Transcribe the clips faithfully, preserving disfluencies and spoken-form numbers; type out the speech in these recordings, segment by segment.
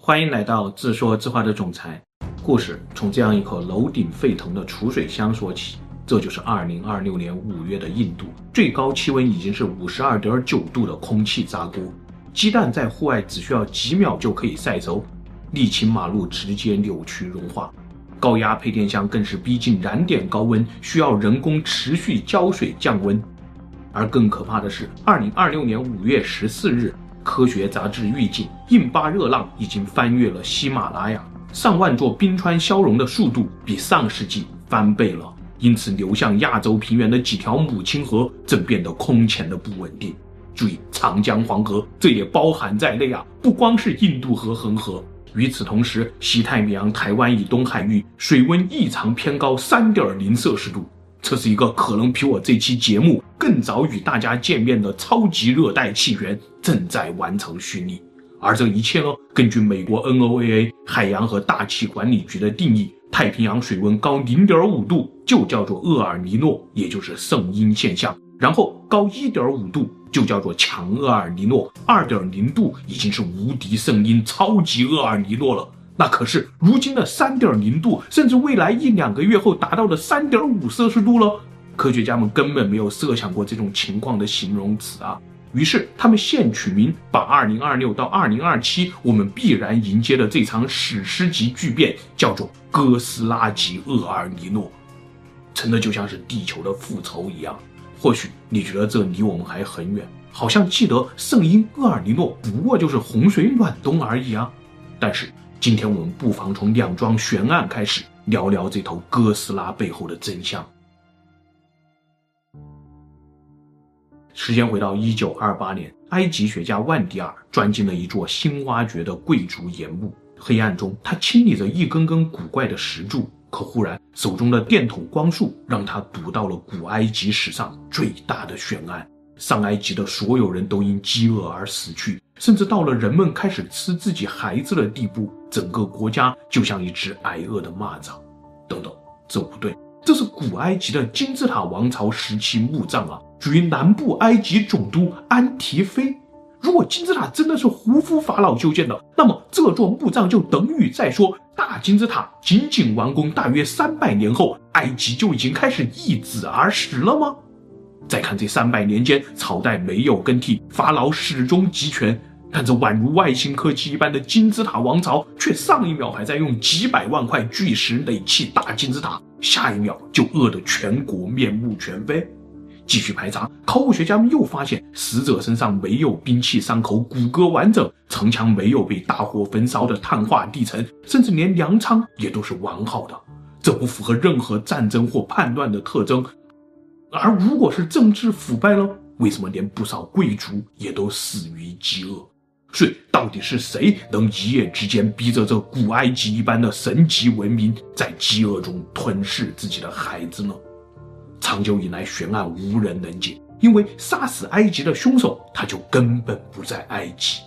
欢迎来到自说自话的总裁。故事从这样一口楼顶沸腾的储水箱说起。这就是二零二六年五月的印度，最高气温已经是 五十二点九 度的空气炸锅，鸡蛋在户外只需要几秒就可以晒熟，沥青马路直接扭曲融化，高压配电箱更是逼近燃点高温，需要人工持续浇水降温。而更可怕的是二零二六年五月十四日，科学杂志预警印巴热浪已经翻越了喜马拉雅，上万座冰川消融的速度比上世纪翻倍了，因此流向亚洲平原的几条母亲河正变得空前的不稳定。注意，长江黄河这也包含在内啊，不光是印度河恒河。与此同时，西太平洋台湾以东海域水温异常偏高 三点零 摄氏度，这是一个可能比我这期节目更早与大家见面的超级热带气旋正在完成蓄力。而这一切呢，根据美国 N O A A 海洋和大气管理局的定义，太平洋水温高 零点五 度就叫做厄尔尼诺，也就是圣婴现象，然后高 一点五 度就叫做强厄尔尼诺， 二点零 度已经是无敌圣婴超级厄尔尼诺了。那可是如今的 三点零 度，甚至未来一两个月后达到的 三点五 摄氏度了。科学家们根本没有设想过这种情况的形容词啊，于是他们现取名，把二零二六到二零二七我们必然迎接的这场史诗级巨变叫做哥斯拉级厄尔尼诺，真的就像是地球的复仇一样。或许你觉得这离我们还很远，好像记得圣婴厄尔尼诺不过就是洪水暖冬而已啊。但是今天我们不妨从两桩悬案开始，聊聊这头哥斯拉背后的真相。时间回到一九二八年，埃及学家万迪尔钻进了一座新挖掘的贵族岩墓，黑暗中他清理着一根根古怪的石柱，可忽然手中的电筒光束让他读到了古埃及史上最大的悬案。上埃及的所有人都因饥饿而死去，甚至到了人们开始吃自己孩子的地步，整个国家就像一只挨饿的蚂蚱。等等，这不对，这是古埃及的金字塔王朝时期墓葬啊，属于南部埃及总督安提菲。如果金字塔真的是胡夫法老修建的，那么这座墓葬就等于在说大金字塔仅仅完工大约三百年后，埃及就已经开始易子而食了吗？再看这三百年间，朝代没有更替，法老始终集权，但这宛如外星科技一般的金字塔王朝，却上一秒还在用几百万块巨石垒砌大金字塔，下一秒就饿得全国面目全非。继续排查，考古学家们又发现死者身上没有兵器伤口，骨骼完整，城墙没有被大火焚烧的碳化地层，甚至连粮仓也都是完好的。这不符合任何战争或叛乱的特征。而如果是政治腐败呢？为什么连不少贵族也都死于饥饿？所以到底是谁能一夜之间逼着这古埃及一般的神级文明在饥饿中吞噬自己的孩子呢？长久以来悬案无人能解，因为杀死埃及的凶手他就根本不在埃及。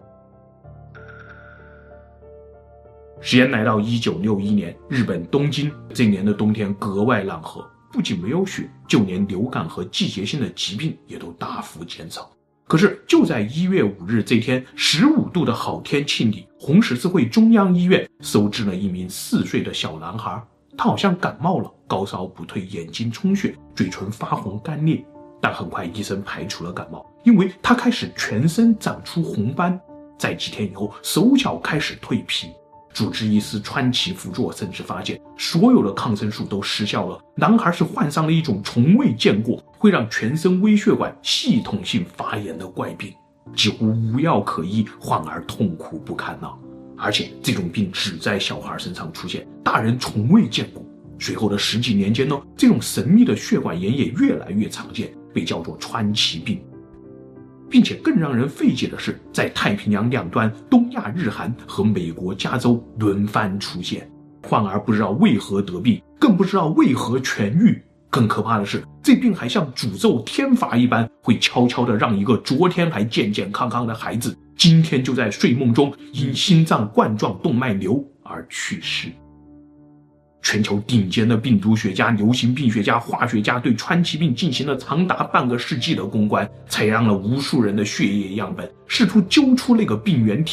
时间来到一九六一年，日本东京，这年的冬天格外冷和，不仅没有雪，就连流感和季节性的疾病也都大幅减少。可是就在一月五日这天十五度的好天气里，红十字会中央医院收治了一名四岁的小男孩。他好像感冒了，高烧不退，眼睛充血，嘴唇发红干裂。但很快医生排除了感冒，因为他开始全身长出红斑，在几天以后手脚开始蜕皮。主治医师川崎辅佐甚至发现所有的抗生素都失效了，男孩是患上了一种从未见过会让全身微血管系统性发炎的怪病，几乎无药可医，患儿痛苦不堪啊！而且这种病只在小孩身上出现，大人从未见过。随后的十几年间呢，这种神秘的血管炎也越来越常见，被叫做川崎病。并且更让人费解的是，在太平洋两端，东亚日韩和美国加州轮番出现，患儿不知道为何得病，更不知道为何痊愈。更可怕的是，这病还像诅咒天罚一般，会悄悄地让一个昨天还健健康康的孩子，今天就在睡梦中因心脏冠状动脉瘤而去世。全球顶尖的病毒学家、流行病学家、化学家对川崎病进行了长达半个世纪的攻关，采样了无数人的血液样本，试图揪出那个病原体。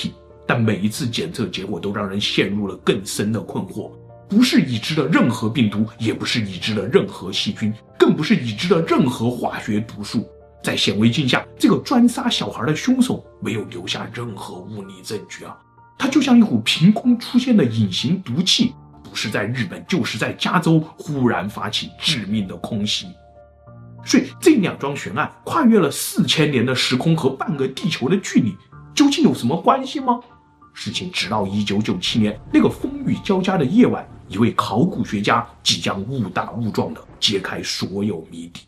但每一次检测结果都让人陷入了更深的困惑。不是已知的任何病毒，也不是已知的任何细菌，更不是已知的任何化学毒素。在显微镜下，这个专杀小孩的凶手没有留下任何物理证据啊！他就像一股凭空出现的隐形毒气，不是在日本，就是在加州忽然发起致命的空袭。所以这两桩悬案跨越了四千年的时空和半个地球的距离，究竟有什么关系吗？事情直到一九九七年那个风雨交加的夜晚，一位考古学家即将误打误撞地揭开所有谜底。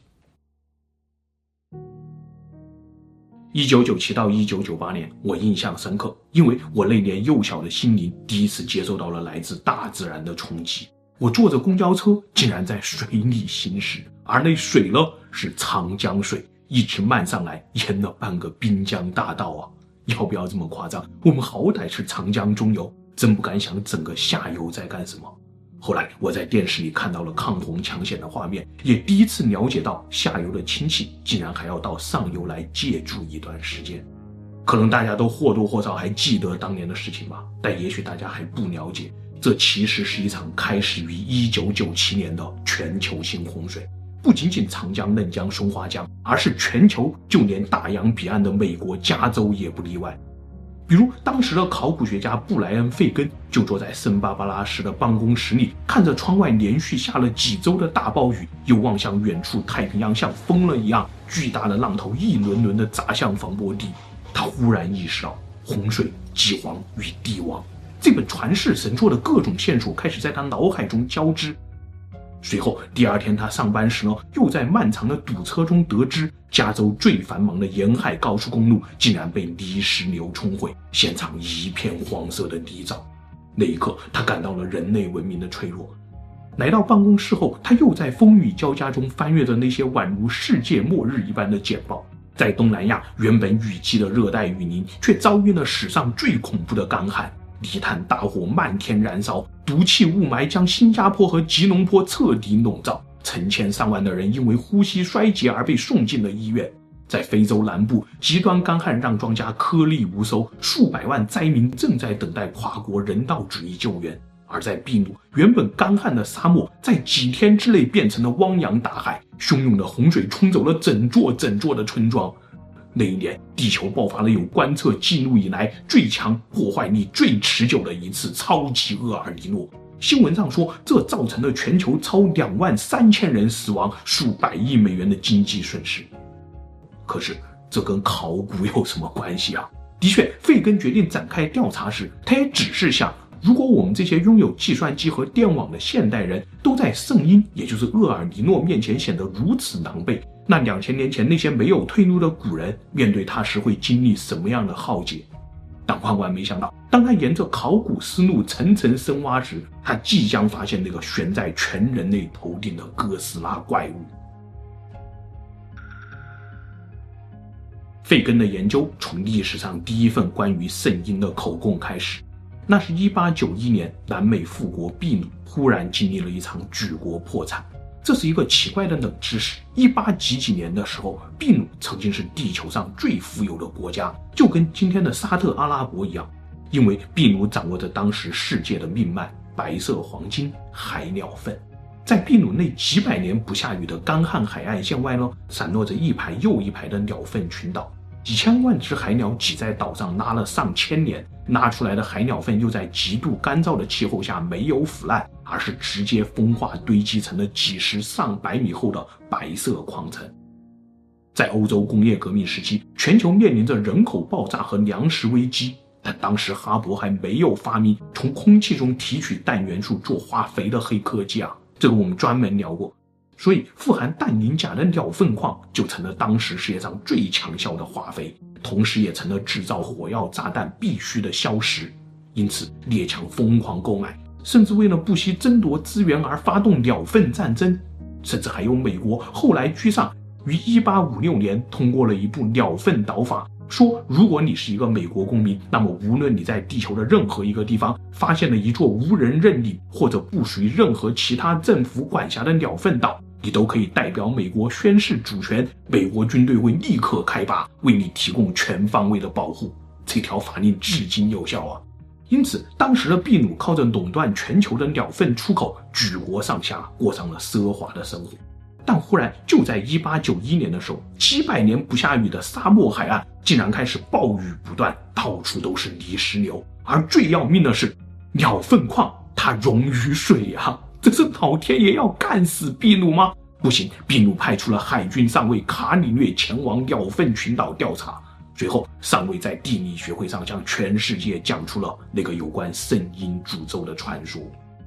一九九七到一九九八年，我印象深刻，因为我那年幼小的心灵第一次接受到了来自大自然的冲击。我坐着公交车，竟然在水里行驶，而那水呢，是长江水，一直漫上来，淹了半个滨江大道啊！要不要这么夸张？我们好歹是长江中游，真不敢想整个下游在干什么。后来我在电视里看到了抗洪抢险的画面，也第一次了解到下游的亲戚竟然还要到上游来借住一段时间。可能大家都或多或少还记得当年的事情吧，但也许大家还不了解，这其实是一场开始于一九九七年的全球性洪水。不仅仅长江、嫩江、松花江，而是全球，就连大洋彼岸的美国加州也不例外。比如当时的考古学家布莱恩·费根就坐在圣巴巴拉市的办公室里，看着窗外连续下了几周的大暴雨，又望向远处太平洋像疯了一样，巨大的浪头一轮轮的砸向防波堤。他忽然意识到，洪水、饥荒与帝王这本传世神作的各种线索开始在他脑海中交织。随后第二天他上班时呢，又在漫长的堵车中得知，加州最繁忙的沿海高速公路竟然被泥石流冲毁，现场一片黄色的泥沼。那一刻他感到了人类文明的脆弱。来到办公室后，他又在风雨交加中翻阅着那些宛如世界末日一般的简报。在东南亚，原本雨季的热带雨林却遭遇了史上最恐怖的干旱，泥炭大火漫天燃烧，毒气雾霾将新加坡和吉隆坡彻底笼罩，成千上万的人因为呼吸衰竭而被送进了医院。在非洲南部，极端干旱让庄稼颗粒无收，数百万灾民正在等待跨国人道主义救援。而在秘鲁，原本干旱的沙漠在几天之内变成了汪洋大海，汹涌的洪水冲走了整座整座的村庄。那一年，地球爆发了有观测记录以来最强、破坏力最持久的一次超级厄尔尼诺。新闻上说，这造成了全球超两万三千人死亡，数百亿美元的经济损失。可是，这跟考古有什么关系啊？的确，费根决定展开调查时，他也只是想，如果我们这些拥有计算机和电网的现代人都在圣婴，也就是厄尔尼诺面前显得如此狼狈，那两千年前那些没有退路的古人面对它时会经历什么样的浩劫？但万万没想到，当他沿着考古思路层层深挖时，他即将发现那个悬在全人类头顶的哥斯拉怪物。费根的研究从历史上第一份关于圣婴的口供开始，那是一八九一年，南美富国秘鲁忽然经历了一场举国破产。这是一个奇怪的冷知识，一八几几年的时候，秘鲁曾经是地球上最富有的国家，就跟今天的沙特阿拉伯一样，因为秘鲁掌握着当时世界的命脉，白色黄金、海鸟粪。在秘鲁那几百年不下雨的干旱海岸线外呢，散落着一排又一排的鸟粪群岛，几千万只海鸟挤在岛上拉了上千年，拉出来的海鸟粪又在极度干燥的气候下没有腐烂，而是直接风化堆积成了几十上百米厚的白色矿层。在欧洲工业革命时期，全球面临着人口爆炸和粮食危机，但当时哈勃还没有发明从空气中提取氮元素做化肥的黑科技啊，这个我们专门聊过。所以富含氮磷钾的鸟粪矿就成了当时世界上最强效的化肥，同时也成了制造火药炸弹必须的硝石。因此列强疯狂购买，甚至为了不惜争夺资源而发动鸟粪战争。甚至还有美国后来居上，于一八五六年通过了一部鸟粪岛法，说如果你是一个美国公民，那么无论你在地球的任何一个地方发现了一座无人认领或者不属于任何其他政府管辖的鸟粪岛，你都可以代表美国宣示主权，美国军队会立刻开拔，为你提供全方位的保护。 这条法令至今有效啊。因此当时的秘鲁靠着垄断全球的鸟粪出口，举国上下过上了奢华的生活。但忽然就在一八九一年的时候，几百年不下雨的沙漠海岸竟然开始暴雨不断，到处都是泥石流。而最要命的是，鸟粪矿它溶于水啊！这是老天爷要干死秘鲁吗？不行，秘鲁派出了海军上尉卡里略前往鸟粪群岛调查。随后上尉在地理学会上向全世界讲出了那个有关圣婴诅咒的传说。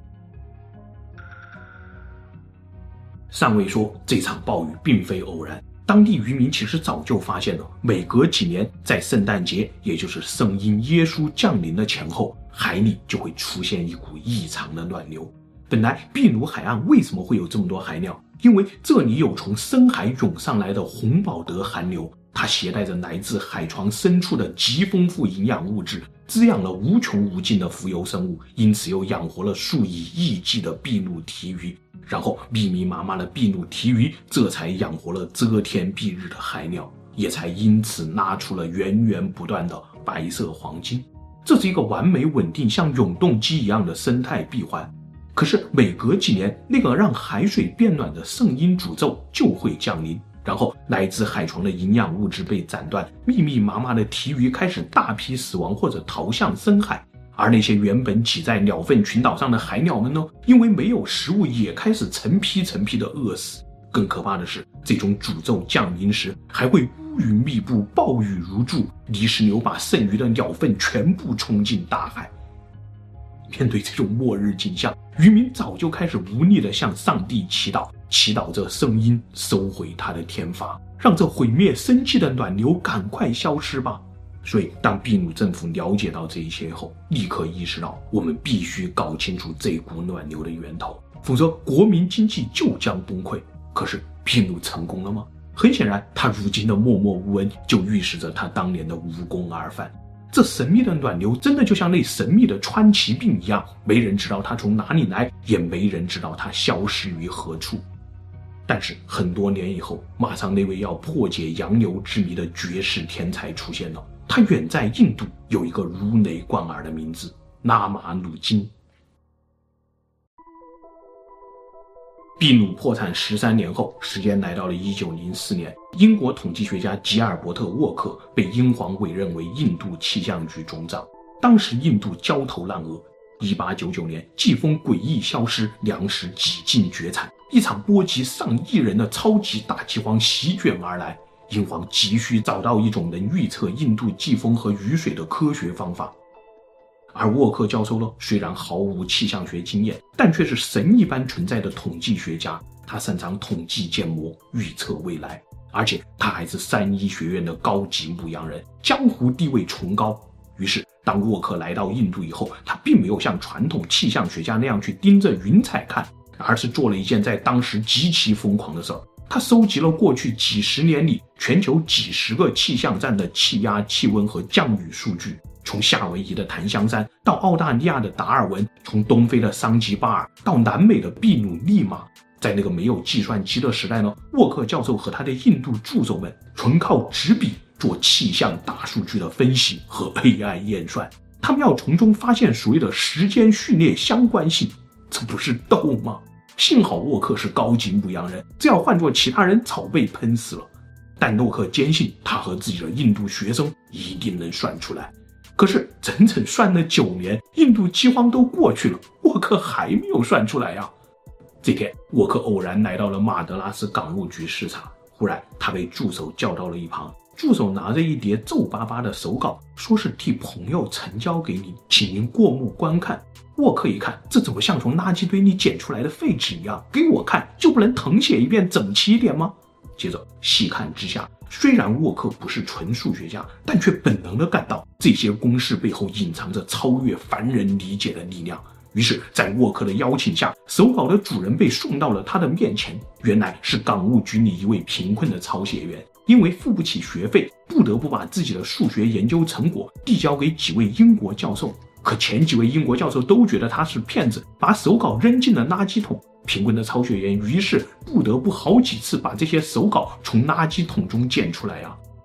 上尉说，这场暴雨并非偶然，当地渔民其实早就发现了，每隔几年在圣诞节，也就是圣婴耶稣降临的前后，海里就会出现一股异常的暖流。本来秘鲁海岸为什么会有这么多海鸟？因为这里有从深海涌上来的洪堡德寒流，它携带着来自海床深处的极丰富营养物质，滋养了无穷无尽的浮游生物，因此又养活了数以亿计的秘鲁鲫鱼。然后密密麻麻的秘鲁鲫鱼这才养活了遮天蔽日的海鸟，也才因此拉出了源源不断的白色黄金。这是一个完美稳定像永动机一样的生态闭环。可是每隔几年，那个让海水变暖的圣婴诅咒就会降临，然后来自海床的营养物质被斩断，密密麻麻的鲫鱼开始大批死亡或者逃向深海。而那些原本挤在鸟粪群岛上的海鸟们呢，因为没有食物，也开始成批成批的饿死。更可怕的是，这种诅咒降临时，还会乌云密布，暴雨如注，泥石流把剩余的鸟粪全部冲进大海。面对这种末日景象，渔民早就开始无力地向上帝祈祷，祈祷着圣婴收回他的天罚，让这毁灭生计的暖流赶快消失吧。所以当秘鲁政府了解到这一切后，立刻意识到我们必须搞清楚这股暖流的源头，否则国民经济就将崩溃。可是秘鲁成功了吗？很显然，他如今的默默无闻就预示着他当年的无功而返。这神秘的暖流真的就像那神秘的川崎病一样，没人知道它从哪里来，也没人知道它消失于何处。但是很多年以后，马上那位要破解洋流之谜的绝世天才出现了。他远在印度，有一个如雷贯耳的名字——拉马努金。秘鲁破产十三年后，时间来到了一九零四年，英国统计学家吉尔伯特·沃克被英皇委任为印度气象局总长。当时印度焦头烂额，一八九九年季风诡异消失，粮食几近绝产，一场波及上亿人的超级大饥荒席卷而来。英皇急需找到一种能预测印度季风和雨水的科学方法。而沃克教授呢，虽然毫无气象学经验，但却是神一般存在的统计学家。他擅长统计建模，预测未来，而且他还是三一学院的高级牧羊人，江湖地位崇高。于是当沃克来到印度以后，他并没有像传统气象学家那样去盯着云彩看，而是做了一件在当时极其疯狂的事儿。他收集了过去几十年里全球几十个气象站的气压、气温和降雨数据，从夏威夷的檀香山到澳大利亚的达尔文，从东非的桑吉巴尔到南美的秘鲁利马。在那个没有计算机的时代呢，沃克教授和他的印度助手们纯靠纸笔做气象大数据的分析和 A I 验算，他们要从中发现所谓的时间序列相关性，这不是逗吗？幸好沃克是高级牧羊人，这要换做其他人早被喷死了。但沃克坚信他和自己的印度学生一定能算出来。可是整整算了九年，印度饥荒都过去了，沃克还没有算出来呀、啊。这天，沃克偶然来到了马德拉斯港务局视察，忽然他被助手叫到了一旁。助手拿着一叠皱巴巴的手稿，说是替朋友呈交给你，请您过目观看。沃克一看，这怎么像从垃圾堆里捡出来的废纸一样？给我看，就不能誊写一遍整齐一点吗？接着细看之下，虽然沃克不是纯数学家，但却本能地感到这些公式背后隐藏着超越凡人理解的力量。于是在沃克的邀请下，手稿的主人被送到了他的面前。原来是港务局里一位贫困的抄写员，因为付不起学费，不得不把自己的数学研究成果递交给几位英国教授。可前几位英国教授都觉得他是骗子，把手稿扔进了垃圾桶。贫困的抄写员于是不得不好几次把这些手稿从垃圾桶中捡出来啊。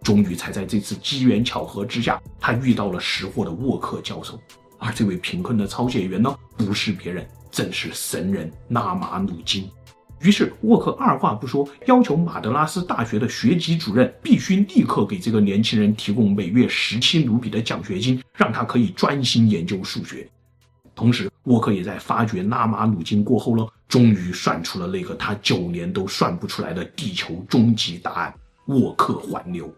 终于才在这次机缘巧合之下，他遇到了识货的沃克教授。而这位贫困的抄写员呢，不是别人，正是神人拉马努金。于是沃克二话不说，要求马德拉斯大学的学籍主任必须立刻给这个年轻人提供每月十七卢比的奖学金，让他可以专心研究数学。同时沃克也在发掘拉马努金过后呢，终于算出了那个他九年都算不出来的地球终极答案——沃克环流。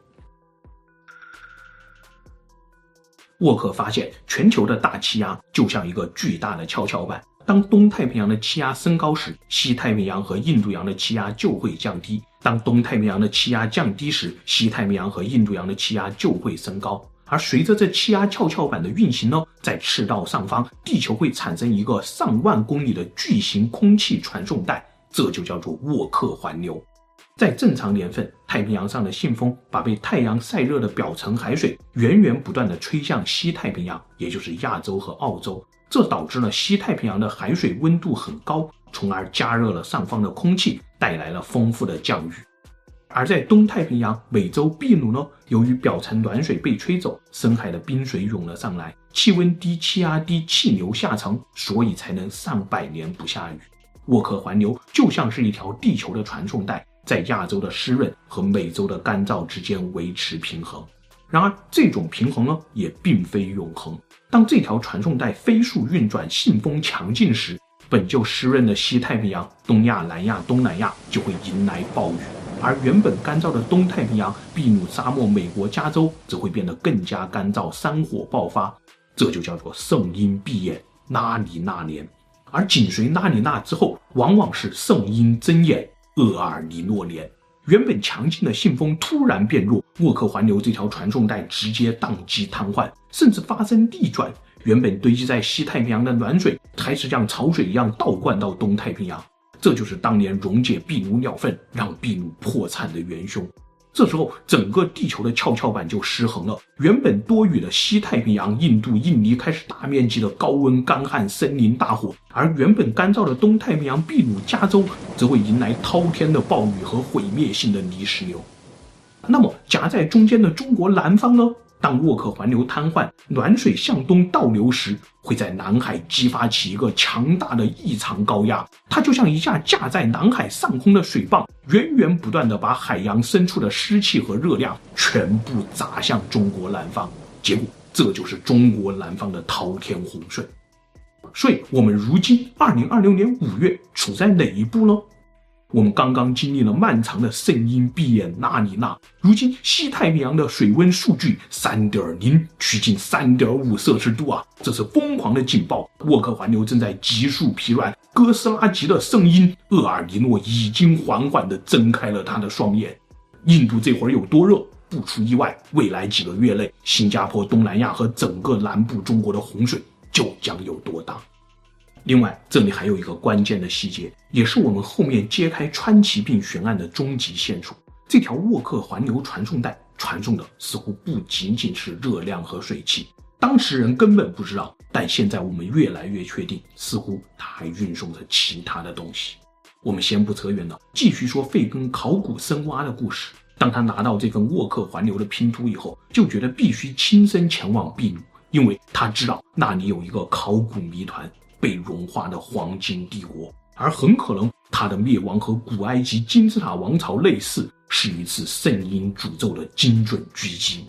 沃克发现全球的大气压就像一个巨大的跷跷板，当东太平洋的气压升高时，西太平洋和印度洋的气压就会降低；当东太平洋的气压降低时，西太平洋和印度洋的气压就会升高。而随着这气压跷跷板的运行呢，在赤道上方，地球会产生一个上万公里的巨型空气传送带，这就叫做沃克环流。在正常年份，太平洋上的信风把被太阳晒热的表层海水源源不断地吹向西太平洋，也就是亚洲和澳洲，这导致了西太平洋的海水温度很高，从而加热了上方的空气，带来了丰富的降雨。而在东太平洋美洲秘鲁呢，由于表层暖水被吹走，深海的冰水涌了上来，气温低，气压低，气流下沉，所以才能上百年不下雨。沃克环流就像是一条地球的传送带，在亚洲的湿润和美洲的干燥之间维持平衡。然而这种平衡呢，也并非永恒。当这条传送带飞速运转，信风强劲时，本就湿润的西太平洋、东亚、南亚、东南亚就会迎来暴雨，而原本干燥的东太平洋、秘鲁沙漠、美国加州则会变得更加干燥，山火爆发。这就叫做圣婴闭眼，拉尼娜年。而紧随拉尼娜之后，往往是圣婴睁眼，厄尔尼诺年。原本强劲的信风突然变弱，沃克环流这条传送带直接宕机瘫痪，甚至发生逆转。原本堆积在西太平洋的暖水开始像潮水一样倒灌到东太平洋，这就是当年溶解秘鲁鸟粪让秘鲁破产的元凶。这时候整个地球的跷跷板就失衡了，原本多雨的西太平洋、印度、印尼开始大面积的高温干旱、森林大火，而原本干燥的东太平洋、秘鲁、加州则会迎来滔天的暴雨和毁灭性的泥石流。那么夹在中间的中国南方呢？当沃克环流瘫痪，暖水向东倒流时，会在南海激发起一个强大的异常高压，它就像一架架在南海上空的水泵，源源不断地把海洋深处的湿气和热量全部砸向中国南方，结果这就是中国南方的滔天洪水。所以我们如今二零二六年五月处在哪一步呢？我们刚刚经历了漫长的圣婴闭眼拉尼娜，如今西太平洋的水温数据 三点零 趋近 三点五 摄氏度啊，这是疯狂的警报。沃克环流正在急速疲软，哥斯拉级的圣婴厄尔尼诺已经缓缓地睁开了他的双眼。印度这会儿有多热？不出意外，未来几个月内，新加坡、东南亚和整个南部中国的洪水就将有多大。另外，这里还有一个关键的细节，也是我们后面揭开川崎病悬案的终极线索。这条沃克环流传送带传送的似乎不仅仅是热量和水汽，当时人根本不知道，但现在我们越来越确定，似乎它还运送着其他的东西。我们先不扯远了，继续说费根考古深挖的故事。当他拿到这份沃克环流的拼图以后，就觉得必须亲身前往秘鲁，因为他知道那里有一个考古谜团，被融化的黄金帝国，而很可能它的灭亡和古埃及金字塔王朝类似，是一次圣婴诅咒的精准狙击。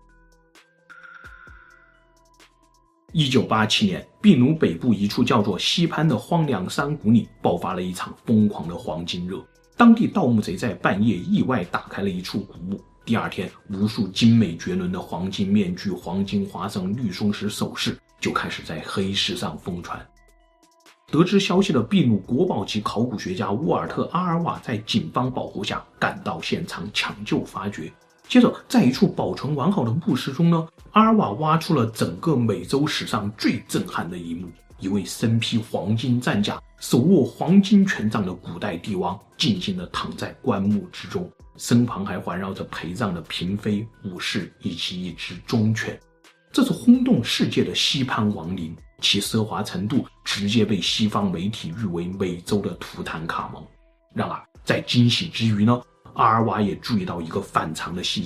一九八七年，秘鲁北部一处叫做西潘的荒凉山谷里爆发了一场疯狂的黄金热。当地盗墓贼在半夜意外打开了一处古墓，第二天，无数精美绝伦的黄金面具、黄金花绳、绿松石首饰就开始在黑市上疯传。得知消息的秘鲁国宝级考古学家沃尔特·阿尔瓦在警方保护下赶到现场抢救发掘。接着，在一处保存完好的墓室中呢，阿尔瓦挖出了整个美洲史上最震撼的一幕：一位身披黄金战甲、手握黄金权杖的古代帝王静静地躺在棺木之中，身旁还环绕着陪葬的嫔妃、武士以及一只忠犬。这是轰动世界的西潘王陵，其奢华程度直接被西方媒体誉为美洲的图坦卡蒙。然而在惊喜之余呢，阿尔瓦也注意到一个反常的细节，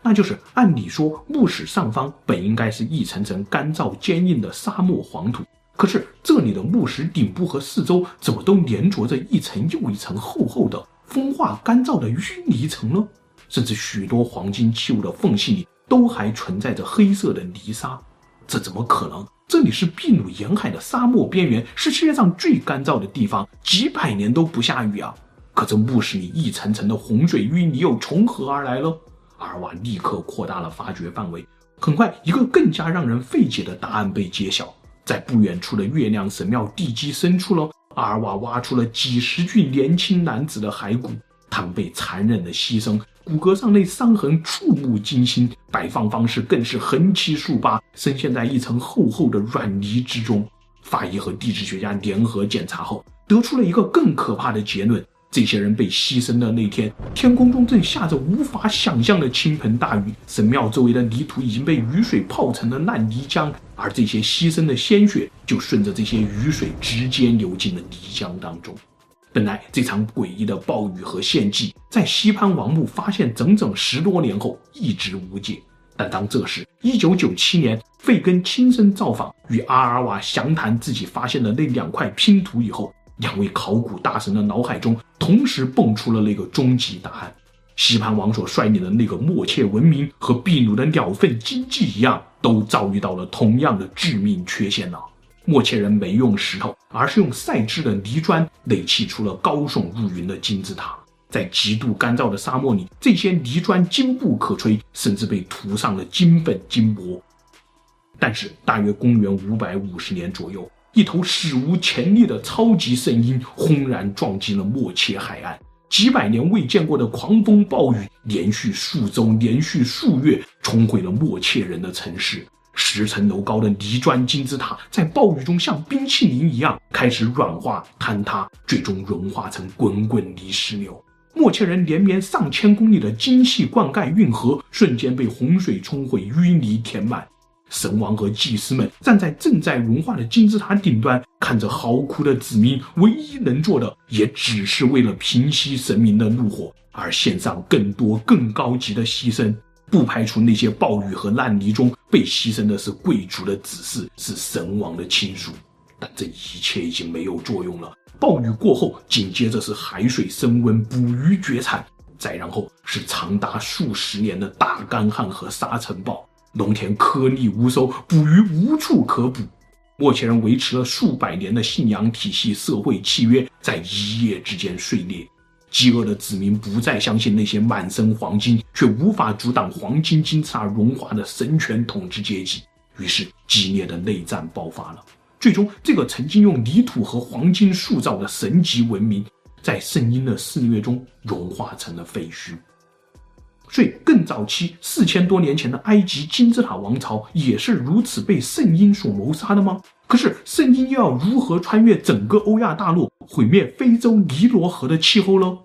那就是按理说墓室上方本应该是一层层干燥坚硬的沙漠黄土，可是这里的墓室顶部和四周怎么都连着着一层又一层厚厚的风化干燥的淤泥层呢？甚至许多黄金器物的缝隙里都还存在着黑色的泥沙，这怎么可能？这里是秘鲁沿海的沙漠边缘，是世界上最干燥的地方，几百年都不下雨啊！可这墓室里一层层的洪水淤泥又从何而来了？阿尔瓦立刻扩大了发掘范围，很快一个更加让人费解的答案被揭晓。在不远处的月亮神庙地基深处了，阿尔瓦挖出了几十具年轻男子的骸骨，他们被残忍的牺牲，骨骼上那伤痕触目惊心，摆放方式更是横七竖八，深陷在一层厚厚的软泥之中。法医和地质学家联合检查后，得出了一个更可怕的结论：这些人被牺牲的那天，天空中正下着无法想象的倾盆大雨，神庙周围的泥土已经被雨水泡成了烂泥浆，而这些牺牲的鲜血就顺着这些雨水直接流进了泥浆当中。本来这场诡异的暴雨和献祭在西潘王墓发现整整十多年后一直无解，但当这时一九九七年费根亲身造访，与阿尔瓦详谈自己发现的那两块拼图以后，两位考古大神的脑海中同时蹦出了那个终极答案：西潘王所率领的那个默切文明和秘鲁的鸟粪经济一样，都遭遇到了同样的致命缺陷了。默切人没用石头，而是用晒制的泥砖垒砌出了高耸入云的金字塔。在极度干燥的沙漠里，这些泥砖坚不可摧，甚至被涂上了金粉金箔。但是大约公元五百五十年左右，一头史无前例的超级圣婴轰然撞击了默切海岸，几百年未见过的狂风暴雨连续数周连续数月冲毁了默切人的城市。十层楼高的泥砖金字塔在暴雨中像冰淇淋一样开始软化坍塌，最终融化成滚滚泥石流。默切人连绵上千公里的精细灌溉运河瞬间被洪水冲毁，淤泥填满。神王和祭司们站在正在融化的金字塔顶端，看着嚎哭的子民，唯一能做的也只是为了平息神明的怒火，而献上更多更高级的牺牲。不排除那些暴雨和烂泥中被牺牲的是贵族的子嗣，是神王的亲属，但这一切已经没有作用了。暴雨过后，紧接着是海水升温，捕鱼绝产，再然后是长达数十年的大干旱和沙尘暴，农田颗粒无收，捕鱼无处可捕。默切人维持了数百年的信仰体系、社会契约在一夜之间碎裂。饥饿的子民不再相信那些满身黄金却无法阻挡黄金金字塔融化的神权统治阶级，于是激烈的内战爆发了。最终，这个曾经用泥土和黄金塑造的神级文明，在圣婴的肆虐中融化成了废墟。所以更早期四千多年前的埃及金字塔王朝也是如此被圣婴所谋杀的吗？可是圣婴又要如何穿越整个欧亚大陆，毁灭非洲尼罗河的气候呢？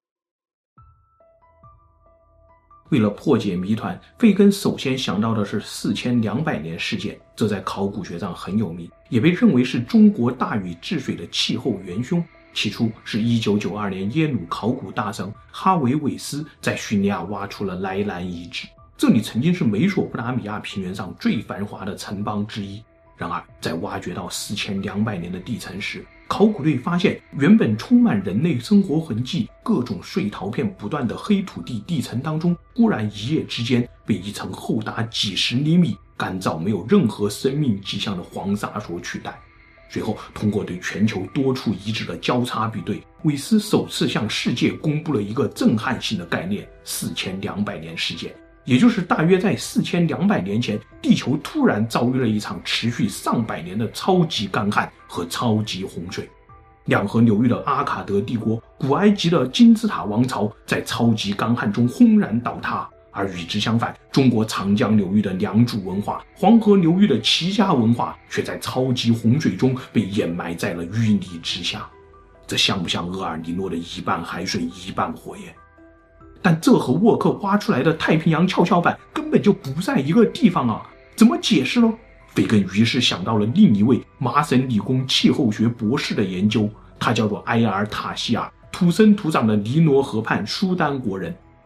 为了破解谜团，费根首先想到的是四千两百年事件，这在考古学上很有名，也被认为是中国大禹治水的气候元凶。起初是一九九二年耶鲁考古大神哈维韦斯在叙利亚挖出了莱兰遗址，这里曾经是美索不达米亚平原上最繁华的城邦之一。然而在挖掘到四千两百年的地层时，考古队发现原本充满人类生活痕迹、各种碎陶片不断的黑土地地层当中，忽然一夜之间被一层厚达几十厘米、干燥没有任何生命迹象的黄沙所取代。随后通过对全球多处遗址的交叉比对，韦斯首次向世界公布了一个震撼性的概念：四千两百年事件。也就是大约在四千两百年前，地球突然遭遇了一场持续上百年的超级干旱和超级洪水。两河流域的阿卡德帝国、古埃及的金字塔王朝在超级干旱中轰然倒塌，而与之相反，中国长江流域的良渚文化、黄河流域的齐家文化却在超级洪水中被掩埋在了淤泥之下。这像不像厄尔尼诺的一半海水一半火焰？但这和沃克挖出来的太平洋跷跷板根本就不在一个地方啊，怎么解释呢？费根于是想到了另一位麻省理工气候学博士的研究，他叫做埃尔塔希尔，土生土长的尼罗河畔苏丹国人。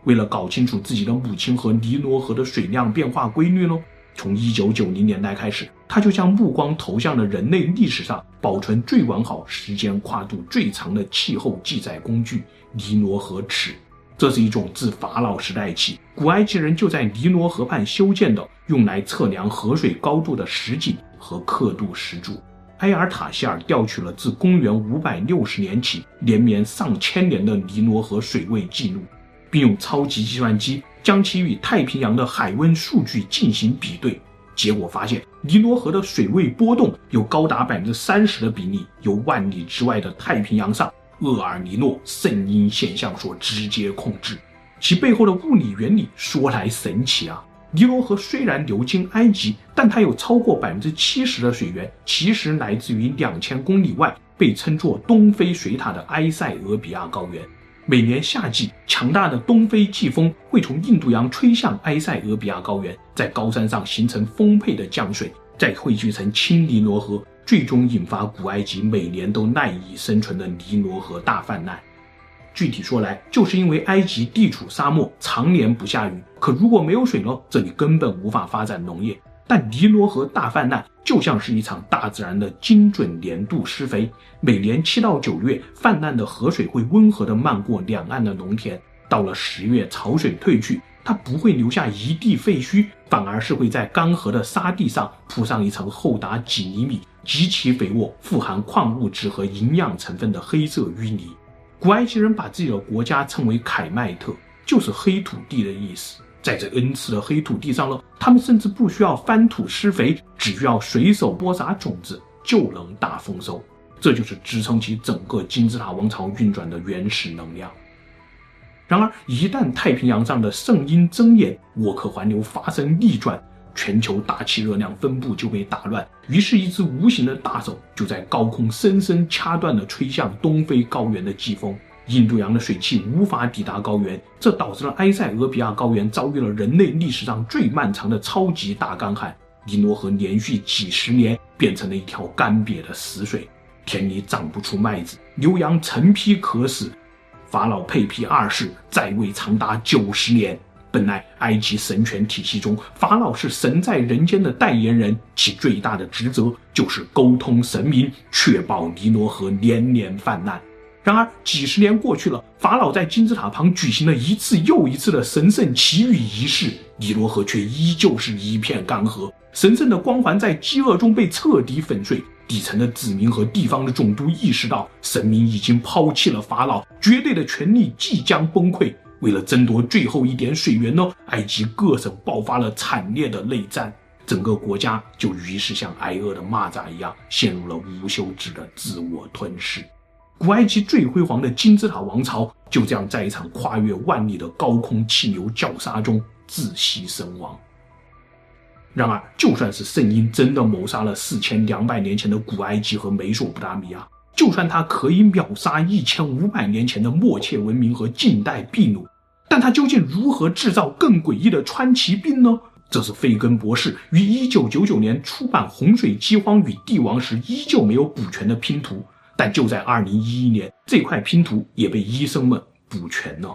为了搞清楚自己的母亲和尼罗河的水量变化规律呢，从一九九零年代开始，他就将目光投向了人类历史上保存最完好、时间跨度最长的气候记载工具——尼罗河尺。这是一种自法老时代起，古埃及人就在尼罗河畔修建的用来测量河水高度的石井和刻度石柱。埃尔塔希尔调取了自公元五百六十年起连绵上千年的尼罗河水位记录，并用超级计算机将其与太平洋的海温数据进行比对，结果发现尼罗河的水位波动有高达 百分之三十 的比例由万里之外的太平洋上厄尔尼诺圣婴现象所直接控制。其背后的物理原理说来神奇啊！尼罗河虽然流经埃及，但它有超过 百分之七十 的水源其实来自于两千公里外被称作东非水塔的埃塞俄比亚高原。每年夏季，强大的东非季风会从印度洋吹向埃塞俄比亚高原，在高山上形成丰沛的降水，再汇聚成青尼罗河，最终引发古埃及每年都赖以生存的尼罗河大泛滥。具体说来，就是因为埃及地处沙漠，常年不下雨，可如果没有水呢，这里根本无法发展农业。但尼罗河大泛滥就像是一场大自然的精准年度施肥，每年七到九月，泛滥的河水会温和地漫过两岸的农田，到了十月潮水退去，它不会留下一地废墟，反而是会在干涸的沙地上铺上一层厚达几厘米、极其肥沃、富含矿物质和营养成分的黑色淤泥。古埃及人把自己的国家称为凯迈特，就是黑土地的意思。在这恩赐的黑土地上呢，他们甚至不需要翻土施肥，只需要随手播撒种子就能大丰收。这就是支撑起整个金字塔王朝运转的原始能量。然而，一旦太平洋上的圣婴睁眼，沃克环流发生逆转，全球大气热量分布就被打乱，于是一只无形的大手就在高空深深掐断了吹向东非高原的季风。印度洋的水汽无法抵达高原，这导致了埃塞俄比亚高原遭遇了人类历史上最漫长的超级大干旱。尼罗河连续几十年变成了一条干瘪的死水，田里长不出麦子，牛羊成批渴死。法老佩皮二世在位长达九十年。本来埃及神权体系中，法老是神在人间的代言人，其最大的职责就是沟通神明，确保尼罗河年年泛滥。然而几十年过去了，法老在金字塔旁举行了一次又一次的神圣祈雨仪式，尼罗河却依旧是一片干涸，神圣的光环在饥饿中被彻底粉碎。底层的子民和地方的总督意识到，神明已经抛弃了法老，绝对的权力即将崩溃。为了争夺最后一点水源呢，埃及各省爆发了惨烈的内战，整个国家就于是像挨饿的蚂蚱一样，陷入了无休止的自我吞噬。古埃及最辉煌的金字塔王朝就这样在一场跨越万里的高空气流绞杀中窒息身亡。然而，就算是圣婴真的谋杀了四千两百年前的古埃及和美索不达米亚，就算他可以秒杀一千五百年前的默切文明和近代秘鲁，但他究竟如何制造更诡异的川崎病呢？这是费根博士于一九九九年出版《洪水饥荒与帝王》时依旧没有补全的拼图，但就在二零一一年，这块拼图也被医生们补全了。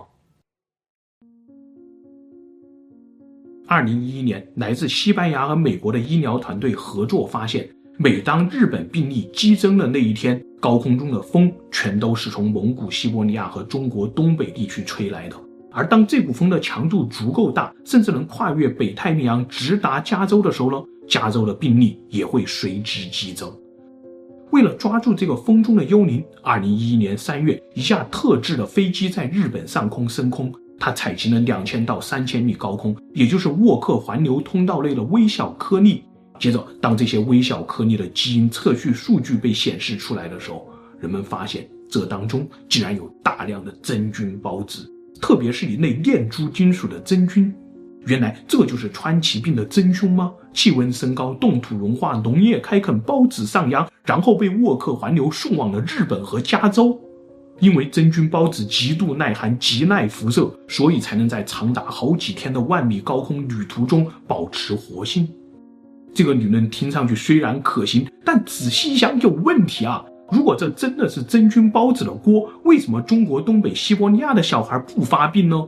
二零一一年，来自西班牙和美国的医疗团队合作发现，每当日本病例激增的那一天，高空中的风全都是从蒙古、西伯利亚和中国东北地区吹来的。而当这股风的强度足够大，甚至能跨越北太平洋直达加州的时候呢，加州的病例也会随之激增。为了抓住这个风中的幽灵，二零一一年三月，一架特制的飞机在日本上空升空，它采集了两千到三千米高空，也就是沃克环流通道内的微小颗粒。接着，当这些微小颗粒的基因测序数据被显示出来的时候，人们发现这当中竟然有大量的真菌孢子，特别是一类链珠金属的真菌。原来这就是川崎病的真凶吗？气温升高，冻土融化，农业开垦，孢子上扬，然后被沃克环流送往了日本和加州。因为真菌孢子极度耐寒，极耐辐射，所以才能在长达好几天的万米高空旅途中保持活性。这个理论听上去虽然可行，但仔细一想有问题啊！如果这真的是真菌孢子的锅，为什么中国东北西伯利亚的小孩不发病呢？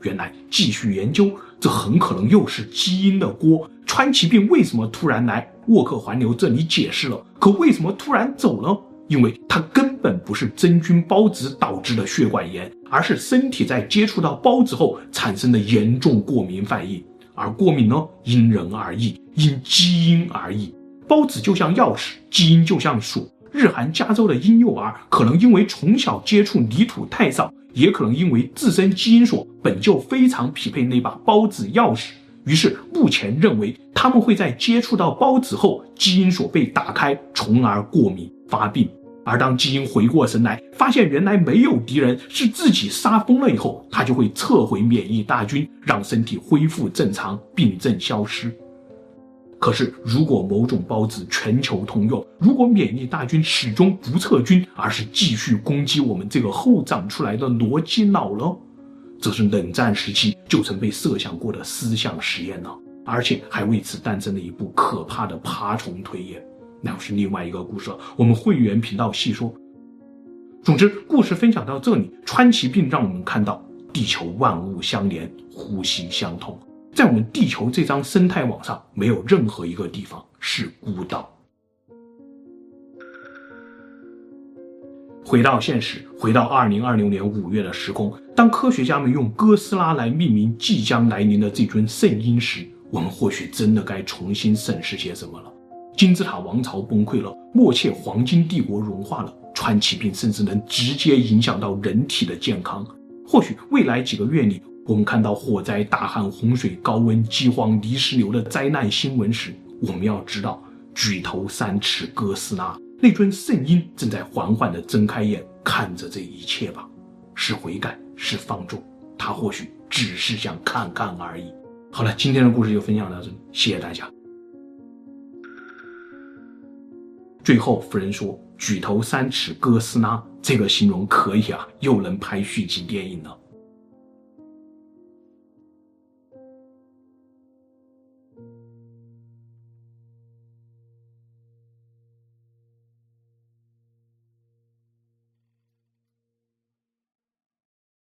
原来继续研究，这很可能又是基因的锅。川崎病为什么突然来？沃克环流这里解释了，可为什么突然走呢？因为它根本不是真菌孢子导致的血管炎，而是身体在接触到孢子后产生的严重过敏反应。而过敏呢，因人而异，因基因而异。孢子就像钥匙，基因就像锁。日韩加州的婴幼儿可能因为从小接触泥土太少，也可能因为自身基因锁本就非常匹配那把孢子钥匙，于是目前认为他们会在接触到孢子后，基因锁被打开，从而过敏发病。而当基因回过神来，发现原来没有敌人，是自己杀疯了以后，他就会撤回免疫大军，让身体恢复正常，病症消失。可是如果某种孢子全球通用，如果免疫大军始终不撤军，而是继续攻击我们这个后长出来的逻辑脑了，这是冷战时期就曾被设想过的思想实验呢，而且还为此诞生了一部可怕的爬虫推演。那又是另外一个故事了，我们会员频道细说。总之，故事分享到这里，川崎病让我们看到地球万物相连，呼吸相通。在我们地球这张生态网上，没有任何一个地方是孤岛。回到现实，回到二零二六年五月的时空，当科学家们用哥斯拉来命名即将来临的这尊圣婴时，我们或许真的该重新审视些什么了。金字塔王朝崩溃了，默切黄金帝国融化了，川崎病甚至能直接影响到人体的健康。或许未来几个月里，我们看到火灾、大旱、洪水、高温、饥荒、泥石流的灾难新闻时，我们要知道，举头三尺哥斯拉，那尊圣婴正在缓缓地睁开眼看着这一切吧。是悔改，是放纵，他或许只是想看看而已。好了，今天的故事就分享到这里，谢谢大家。最后夫人说，举头三尺哥斯拉这个形容可以啊，又能拍续集电影了。